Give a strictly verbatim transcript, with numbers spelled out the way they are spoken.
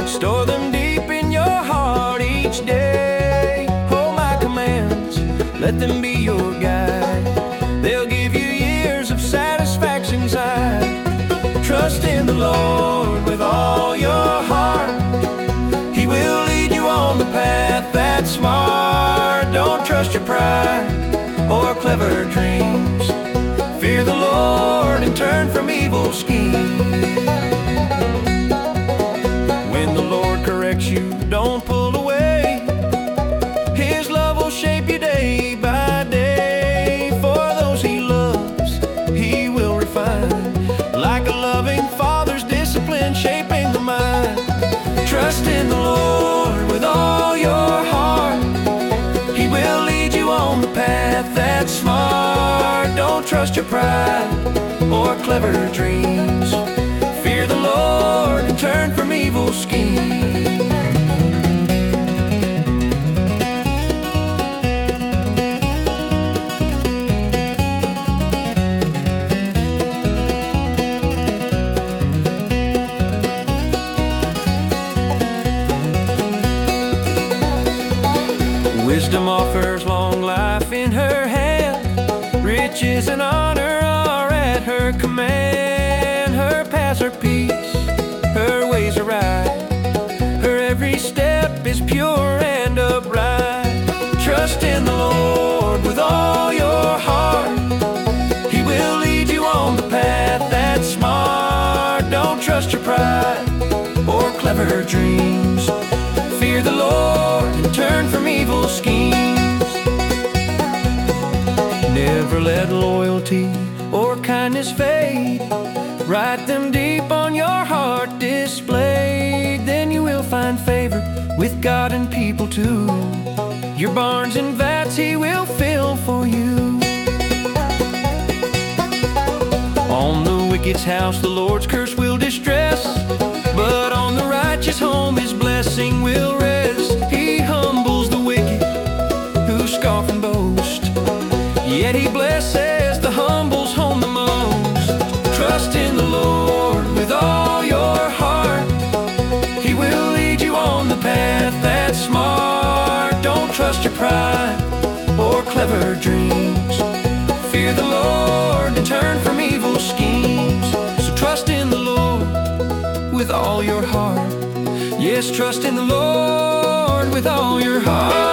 Store them deep in your heart each day. Hold my commands, let them be your guide. They'll give you years of satisfaction inside. Trust in the Lord with all your heart. He will lead you on the path that's smart. Don't trust your pride or clever dreams. Fear the Lord and turn from evil schemes. When the Lord corrects you, don't pull away. His love will shape you day by day. For those He loves, He will refine. Like a loving father's discipline shaping the mind. Trust in the Lord with all your heart. He will lead you on the path that's smart. Don't trust your pride or clever dreams. Fear the Lord and turn from evil schemes. Wisdom offers long life in her hand. Riches and honor are at her command. Her paths are peace, her ways are right. Her every step is pure and upright. Trust in the Lord with all your heart. He will lead you on the path that's smart. Don't trust your pride or clever dreams. Fear the Lord and turn from evil schemes. Never let loyalty or kindness fade. Write them deep on your heart displayed. Then you will find favor with God and people too. Your barns and vats He will fill for you. On the wicked's house the Lord's curse will distress, but on the righteous home His blessing will rest. He humbles the wicked who scoff and boast, yet He blesses the humble's home the most. Trust in the Lord with all your heart. He will lead you on the path that's smart. Don't trust your pride or clever dreams. Fear the Lord and turn from evil schemes. So trust in the Lord with all your heart. Yes, trust in the Lord with all your heart.